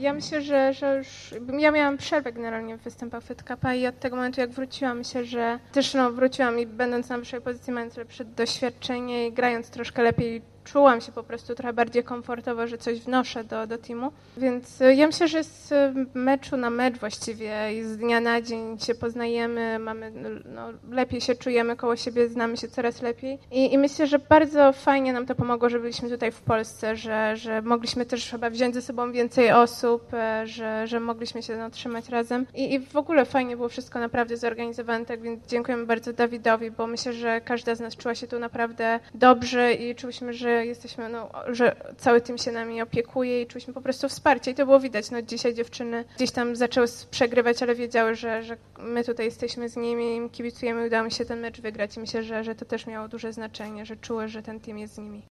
Ja myślę, że już... Ja miałam przerwę generalnie w występach Fed Cupa i od tego momentu, jak wróciłam, myślę, że też wróciłam i będąc na wyższej pozycji, mając lepsze doświadczenie i grając troszkę lepiej, czułam się po prostu trochę bardziej komfortowo, że coś wnoszę do teamu. Więc ja myślę, że z meczu na mecz właściwie i z dnia na dzień się poznajemy, lepiej się czujemy koło siebie, znamy się coraz lepiej. I myślę, że bardzo fajnie nam to pomogło, że byliśmy tutaj w Polsce, że mogliśmy też chyba wziąć ze sobą więcej osób, że mogliśmy się trzymać razem. I w ogóle fajnie było wszystko naprawdę zorganizowane, tak więc dziękujemy bardzo Dawidowi, bo myślę, że każda z nas czuła się tu naprawdę dobrze i czuliśmy, że jesteśmy, że cały team się nami opiekuje i czuliśmy po prostu wsparcie i to było widać. Dzisiaj dziewczyny gdzieś tam zaczęły przegrywać, ale wiedziały, że my tutaj jesteśmy z nimi, im kibicujemy i udało mi się ten mecz wygrać i myślę, że to też miało duże znaczenie, że czuły, że ten team jest z nimi.